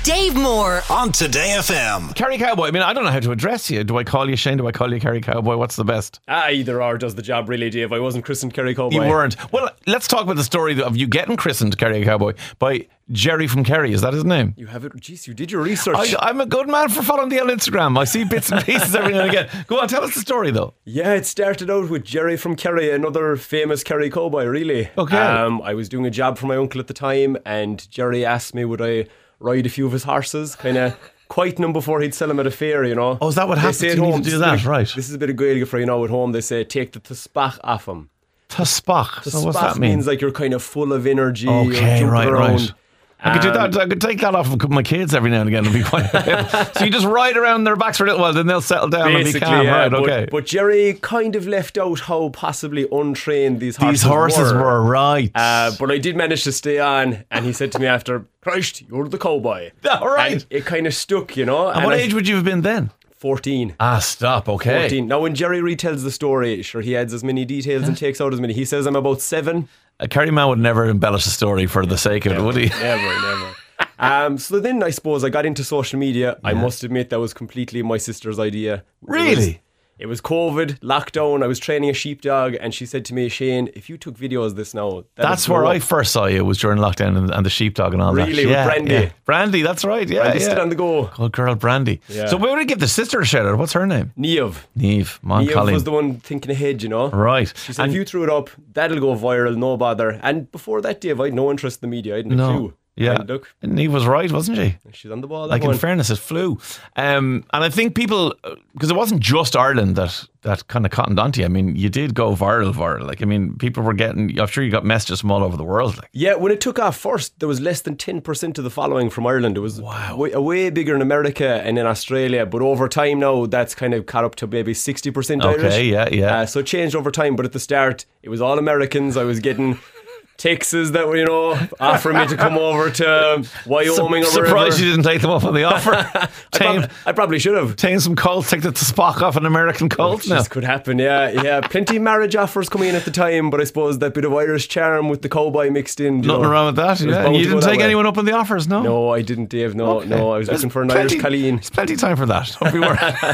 Dave Moore on Today FM. Kerry Cowboy, I mean, I don't know how to address you. Do I call you Shane? Do I call you Kerry Cowboy? What's the best? Either or does the job really, Dave. I wasn't christened Kerry Cowboy. You weren't. Well, let's talk about the story of you getting christened Kerry Cowboy by Jerry from Kerry. Is that his name? You have it. Jeez, you did your research. I'm a good man for following the on Instagram. I see bits and pieces every now and again. Go on, tell us the story though. Yeah, it started out with Jerry from Kerry, another famous Kerry Cowboy, really. Okay. I was doing a job for my uncle at the time, and Jerry asked me would I ride a few of his horses, kind of quieten him before he'd sell him at a fair, you know. Oh, is that what happens? You need to do that, right? This is a bit of Gaelic for you know at home. They say take the tspach off him. Tspach. So what's that mean? Means like you're kind of full of energy. Okay, you're jumping around. Right. I could do that. I could take that off of my kids every now and again and be quite. So you just ride around their backs for a little while, then they'll settle down Basically, and be calm. yeah, Right, okay. But Jerry kind of left out how possibly untrained these horses were right. But I did manage to stay on, and he said to me after, Christ, you're the cowboy. All right. And it kind of stuck, you know. And what age would you have been then? 14. Stop, okay. 14. Now, when Jerry retells the story, sure, he adds as many details and takes out as many. He says I'm about 7. A Kerry man would never embellish a story for the sake of it, would he? Never. So then I suppose I got into social media. I must admit that was completely my sister's idea. Really? It was COVID, lockdown. I was training a sheepdog, and she said to me, Shane, if you took videos of this now, that's where I first saw you, was during lockdown and the sheepdog and all that. Really, with Brandy. Yeah. Brandy, that's right. Yeah, Brandy still on the go. Good girl, Brandy. Yeah. So we're going to give the sister a shout out. What's her name? Niamh. Colleen was the one thinking ahead, you know. Right. She said, if you threw it up, that'll go viral, no bother. And before that, Dave, I had no interest in the media. I hadn't a clue. Yeah, and look, Niamh was right, wasn't she? She's on the ball. Like, in fairness, it flew. And I think people, because it wasn't just Ireland that kind of cottoned onto you. I mean, you did go viral. Like, I mean, people were getting, I'm sure you got messages from all over the world. Like. Yeah, when it took off first, there was less than 10% of the following from Ireland. It was way bigger in America and in Australia. But over time now, that's kind of caught up to maybe 60% Irish. Okay, yeah. So it changed over time. But at the start, it was all Americans. I was getting texts that were, you know, offering me to come over to Wyoming or wherever. Surprised you didn't take them up on the offer. I probably should have. Taking some colts, take the Spock off an American colt now. This could happen, yeah. Plenty of marriage offers coming in at the time, but I suppose that bit of Irish charm with the cowboy mixed in. Nothing wrong with that, yeah. And you didn't take anyone up on the offers, no? No, I didn't, Dave, no. I was looking for an Irish Colleen. There's plenty of time for that, don't be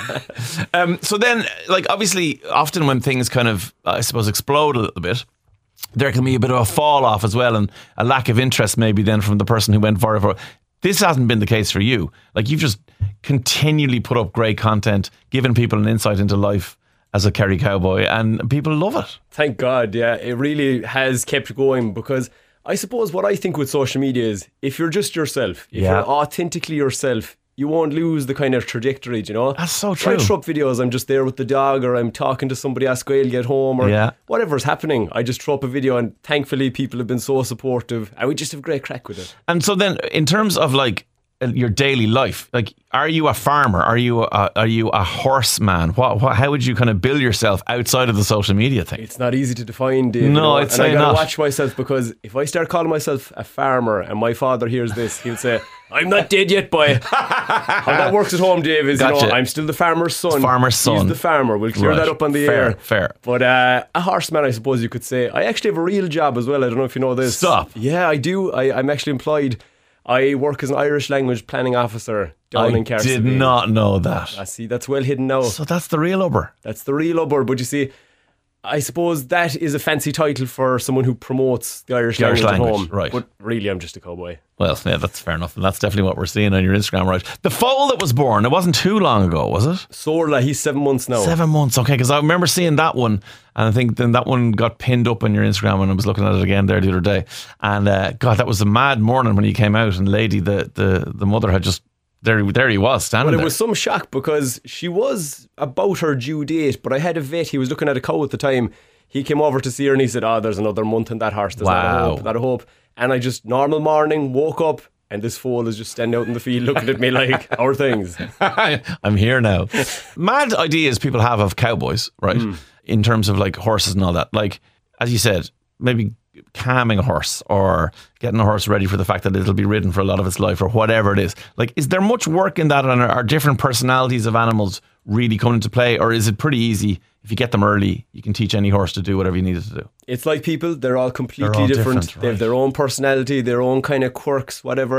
worried. So then, like, obviously, often when things kind of, I suppose, explode a little bit, there can be a bit of a fall off as well, and a lack of interest maybe then from the person who went viral. This hasn't been the case for you. Like, you've just continually put up great content, giving people an insight into life as a Kerry Cowboy, and people love it. Thank God, yeah. It really has kept going, because I suppose what I think with social media is, if you're just yourself, if you're authentically yourself, you won't lose the kind of trajectory, you know? That's so true. I throw up videos, I'm just there with the dog, or I'm talking to somebody at Gael at home, or whatever's happening. I just throw up a video, and thankfully people have been so supportive, and we just have a great crack with it. And so then, in terms of like your daily life, like, are you a farmer? Are you a horseman? How would you kind of bill yourself outside of the social media thing? It's not easy to define, Dave. No, you know? it's and I gotta not. watch myself, because if I start calling myself a farmer and my father hears this, he'll say, I'm not dead yet, boy. How that works at home, Dave, is, Gotcha. you know, I'm still the farmer's son. Farmer's son. He's the farmer. We'll clear that up on the air. Fair. But a horseman, I suppose you could say. I actually have a real job as well. I don't know if you know this. Stop. Yeah, I do. I'm actually employed. I work as an Irish language planning officer down in Carsey. I did not know that. See, that's well hidden now. So that's the real ubber. That's the real ubber. But you see, I suppose that is a fancy title for someone who promotes the Irish language at home. Right. But really, I'm just a cowboy. Well, yeah, that's fair enough. And that's definitely what we're seeing on your Instagram, right? The foal that was born, it wasn't too long ago, was it? Sorla, he's 7 months now. 7 months, okay. Because I remember seeing that one, and I think then that one got pinned up on your Instagram when I was looking at it again there the other day. And God, that was a mad morning when he came out, and Lady, the mother, had just... There he was, standing there. But it was some shock, because she was about her due date, but I had a vet, he was looking at a cow at the time. He came over to see her and he said, there's another month in that horse. There's not a hope. And I just, normal morning, woke up, and this foal is just standing out in the field looking at me like, our things. I'm here now. Mad ideas people have of cowboys, right? In terms of like horses and all that. Like, as you said, maybe calming a horse or getting a horse ready for the fact that it'll be ridden for a lot of its life or whatever it is. Like, is there much work in that, and are different personalities of animals really come into play, or is it pretty easy? If you get them early, you can teach any horse to do whatever you need it to do. It's like people, they're all completely different. They have their own personality, their own kind of quirks, whatever.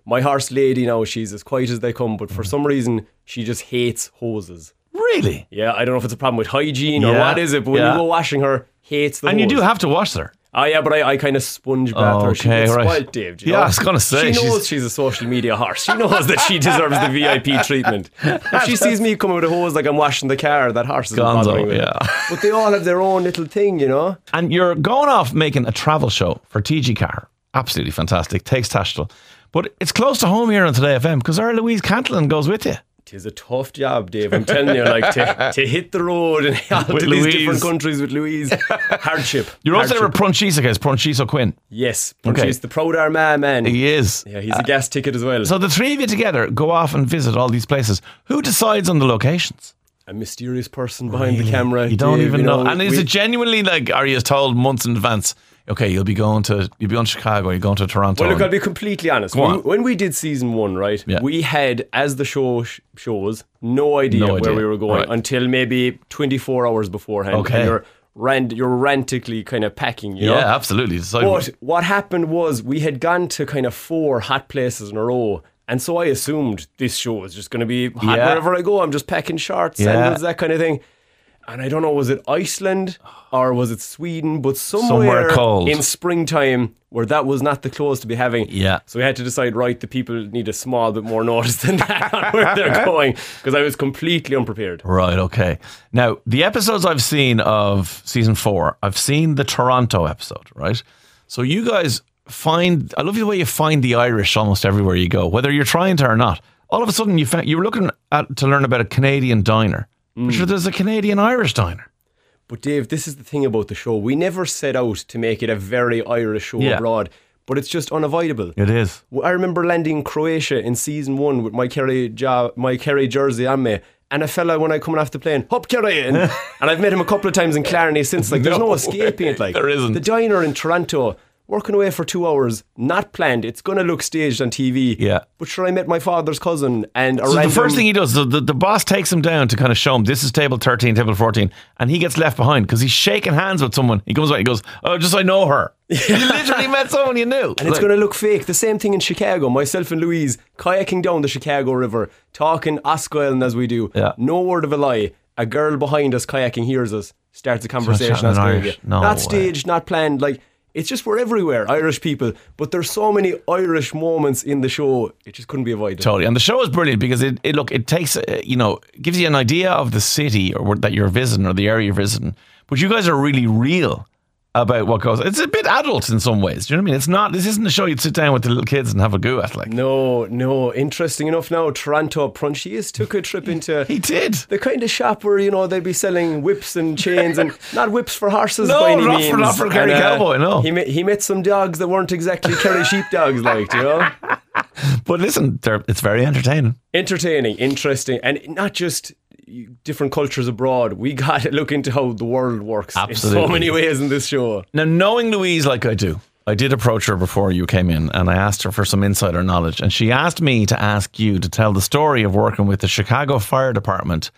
My horse Lady now, she's as quiet as they come, but for some reason, she just hates hoses. Really? Yeah, I don't know if it's a problem with hygiene or what is it, but when you go washing her, hates the hose. And you do have to wash her. Oh yeah, but I kind of sponge bath her. She gets spoiled, Dave. I was going to say. She knows she's a social media horse. She knows that she deserves the VIP treatment. If she sees me coming with a hose like I'm washing the car, that horse is bothering me. Yeah. But they all have their own little thing, you know. And you're going off making a travel show for TG Car. Absolutely fantastic. Takes Tashtel. But it's close to home here on Today FM because our Louise Cantillon goes with you. It is a tough job, Dave. I'm telling you, like to hit the road and out to these different countries with Louise. Hardship. You're also there with Prunchisa, guys. Prunchisa Quinn. Yes. Prunchisa, the proud Armagh man. He is. Yeah, he's a gas ticket as well. So the three of you together go off and visit all these places. Who decides on the locations? A mysterious person behind the camera. You don't even know. And is it genuinely like, are you told months in advance, okay, you'll be on Chicago, you're going to Toronto? Well, look, I'll be completely honest. When we did season 1, right, we had, as the show shows, no idea where we were going until maybe 24 hours beforehand. Okay. And you're frantically kind of packing, you know? Yeah, absolutely. But what happened was we had gone to kind of 4 hot places in a row. And so I assumed this show was just going to be hot wherever I go. I'm just packing shorts, sandals, that kind of thing. And I don't know, was it Iceland or was it Sweden? But somewhere cold in springtime where that was not the clothes to be having. Yeah. So we had to decide, right, the people need a small bit more notice than that on where they're going, because I was completely unprepared. Right, okay. Now, the episodes I've seen of season 4, I've seen the Toronto episode, right? So you guys I love the way you find the Irish almost everywhere you go, whether you're trying to or not. All of a sudden, you were looking to learn about a Canadian diner. But sure, there's a Canadian-Irish diner. But Dave, this is the thing about the show. We never set out to make it a very Irish show abroad, but it's just unavoidable. It is. I remember landing in Croatia in season 1 with my Kerry jersey on me, and a fella, when I coming off the plane, "Hop Kerry!" and I've met him a couple of times in Clarny since. Like, there's no escaping it. Like, there isn't. The diner in Toronto, working away for 2 hours, not planned. It's going to look staged on TV. Yeah. But sure, I met my father's cousin and the first thing he does, the boss takes him down to kind of show him, this is table 13, table 14, and he gets left behind because he's shaking hands with someone. He comes back, he goes, "Oh, just I know her." You literally met someone you knew. And it's going to look fake. The same thing in Chicago. Myself and Louise kayaking down the Chicago River, talking Oscar Island as we do. Yeah. No word of a lie. A girl behind us kayaking hears us, starts a conversation. Not staged, not planned. Like, it's just we're everywhere, Irish people. But there's so many Irish moments in the show, it just couldn't be avoided. Totally. And the show is brilliant because it takes, gives you an idea of the city that you're visiting or the area you're visiting. But you guys are really real about what goes. It's a bit adult in some ways. Do you know what I mean? This isn't a show you'd sit down with the little kids and have a go at. Like, no. Interesting enough, now Toronto Prunchisa took a trip into. He did the kind of shop where they'd be selling whips and chains, and not whips for horses by any means. Not for Kerry Cowboy. No, he met some dogs that weren't exactly Kerry sheepdogs, like, you know. But listen, it's very entertaining, interesting, and not just different cultures abroad. We got to look into how the world works. Absolutely. In so many ways in this show. Now, knowing Louise like I do, I did approach her before you came in, and I asked her for some insider knowledge, and she asked me to ask you to tell the story of working with the Chicago Fire Department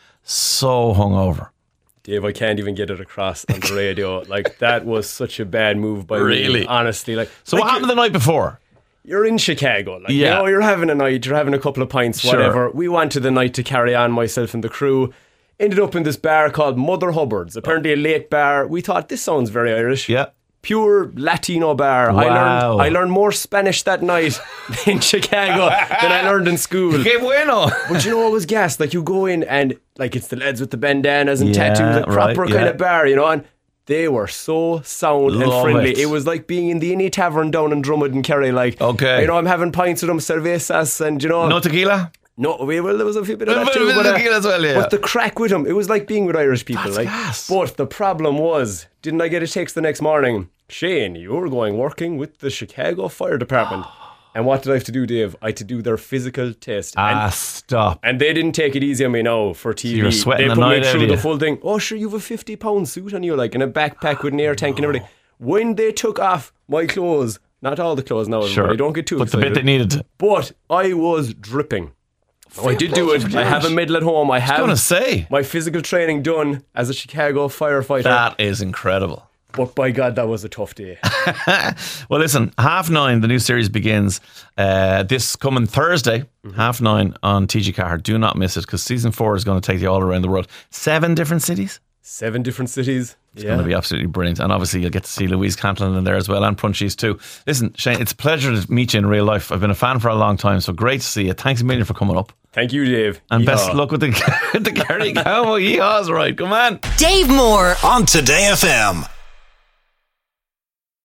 so hungover. Dave, I can't even get it across on the radio. Like, that was such a bad move by me, honestly. So what happened the night before? You're in Chicago, like, you're having a night, you're having a couple of pints, whatever. We wanted the night to carry on, myself and the crew. Ended up in this bar called Mother Hubbard's, apparently a late bar. We thought, this sounds very Irish. Yeah. Pure Latino bar. Wow. I learned more Spanish that night in Chicago than I learned in school. Que bueno. But you know what was gas? Like, you go in and like, it's the lads with the bandanas and tattoos, a proper kind of bar, and they were so sound and friendly. It was like being in the Any Tavern down in Drummond and Kerry. Like, okay, I'm having pints with them, cervezas, and no tequila. No, well, there was a few bit of that too. But the crack with them, it was like being with Irish people. That's like, gas. But the problem was, didn't I get a text the next morning? Shane, you're working with the Chicago Fire Department. And what did I have to do, Dave? I had to do their physical test. Stop. And they didn't take it easy on me now for TV. So you were sweating they the night put me through the full thing. Oh, sure, you have a 50-pound suit on you, like, in a backpack with an air tank and everything. When they took off my clothes, not all the clothes now, everybody, don't get too excited. But the bit they needed. But I was dripping. I did do it. I have a medal at home. I have going to say my physical training done as a Chicago firefighter. That is incredible. But by God, that was a tough day. Well, listen, 9:30, the new series begins this coming Thursday, 9:30 on TG Car. Do not miss it, because season 4 is going to take you all around the world. 7 different cities. 7 different cities. It's going to be absolutely brilliant. And obviously you'll get to see Louise Cantillon in there as well, and Prunchies too. Listen, Shane, it's a pleasure to meet you in real life. I've been a fan for a long time, so great to see you. Thanks a million for coming up. Thank you, Dave. And best luck with the Kerry Cowboy. Yeehaw's right. Come on. Dave Moore on Today FM.